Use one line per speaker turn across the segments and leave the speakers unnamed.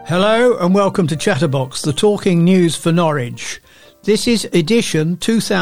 Hello and welcome to Chatterbox, the talking news for Norwich. This is edition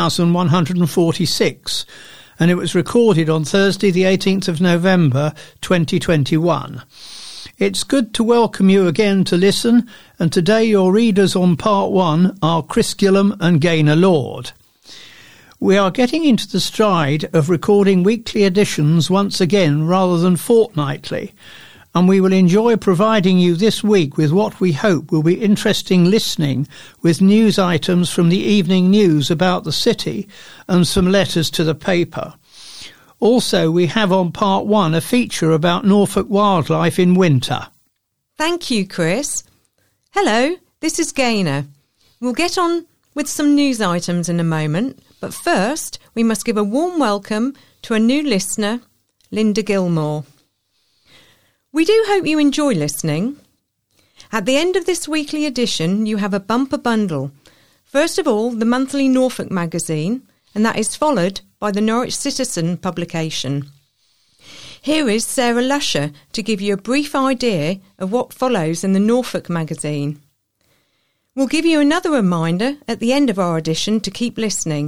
2146 and it was recorded on Thursday the 18th of November 2021. It's good to welcome you again to listen, and today your readers on part 1 are Chris Gillam and Gaynor Lord. We are getting into the stride of recording weekly editions once again rather than fortnightly, and we will enjoy providing you this week with what we hope will be interesting listening, with news items from the evening news about the city and some letters to the paper. Also, we have on part 1 a feature about Norfolk wildlife in winter.
Thank you, Chris. Hello, this is Gaynor. We'll get on with some news items in a moment, but first we must give a warm welcome to a new listener, Linda Gilmore. We do hope you enjoy listening. At the end of this weekly edition, you have a bumper bundle. First of all, the monthly Norfolk magazine, and that is followed by the Norwich Citizen publication. Here is Sarah Lusher to give you a brief idea of what follows in the Norfolk magazine. We'll give you another reminder at the end of our edition to keep listening.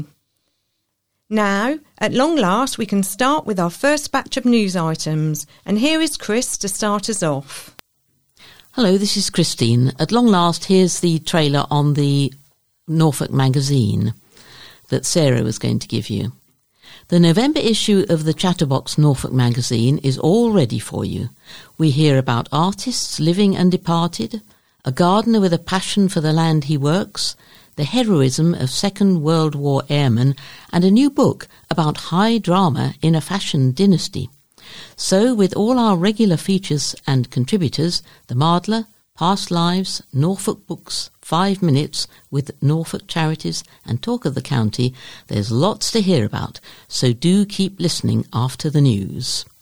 Now, at long last, we can start with our first batch of news items, and here is Chris to start us off.
Hello, this is Christine. At long last, here's the trailer on the Norfolk magazine that Sarah was going to give you. The November issue of the Chatterbox Norfolk magazine is all ready for you. We hear about artists living and departed, a gardener with a passion for the land he works, the heroism of Second World War airmen, and a new book about high drama in a fashion dynasty. So, with all our regular features and contributors, The Mardler, Past Lives, Norfolk Books, 5 Minutes with Norfolk Charities and Talk of the County, there's lots to hear about, so do keep listening after the news.